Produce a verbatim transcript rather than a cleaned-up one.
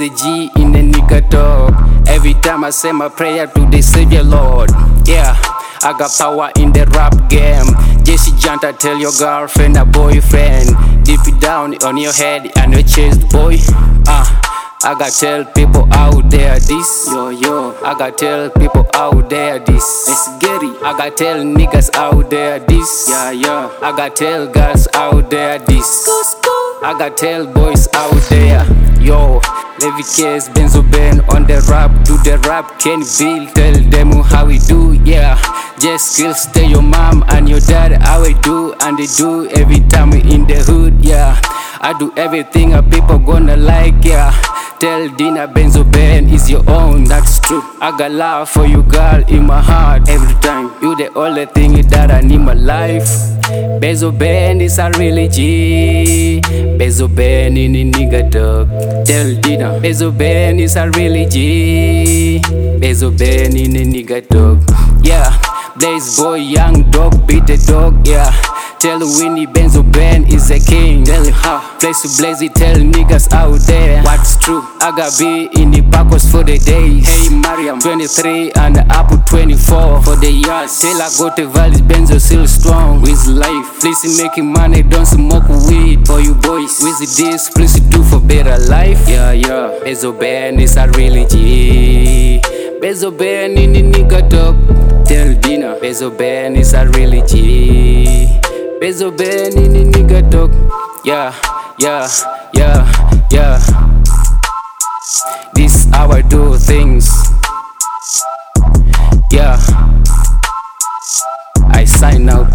a G in a nigga talk. Every time I say my prayer to the Savior Lord. Yeah, I got power in the rap game. Jesse Janta, tell your girlfriend or boyfriend. Deep it down on your head and your chest, boy. Ah. Uh. I gotta tell people out there this, yo yo. I gotta tell people out there this, it's Gary. I gotta tell niggas out there this, yeah yeah. I gotta tell girls out there this, I gotta tell boys out there, yo. Levi Case, Benzo Ben on the rap, do the rap, Kenny Bill, tell them how we do, yeah. Just kill, stay your mom and your dad, how we do, and they do every time we in the hood, yeah. I do everything a people gonna like, yeah. Tell Dina Benzo Ben is your own, that's true. I got love for you, girl, in my heart every time. You the only thing that I need in my life. Benzo Ben is a really G. Benzo Ben in a nigga dog. Tell Dina Benzo Ben is a really G. Benzo Ben in a nigga dog. Yeah, Blaze boy, young dog, beat the dog, yeah. Tell Winnie Benzo Ben is a king. Tell him how, place to blaze it, tell niggas out there what's true. I got be in the backwards for the days. Hey Mariam, twenty-three and Apple twenty-four for the years. Till I go to Valley, Benzo still strong with life. Please making money, don't smoke weed for you boys. With this, please do for better life. Yeah, yeah. Benzo Ben is a really G. Benzo Ben in the nigga talk. Tell Dina, Benzo Ben is a really G. Benzo Ben in the nigga talk. Yeah, yeah, yeah, yeah. This how I do things. Yeah. I sign out.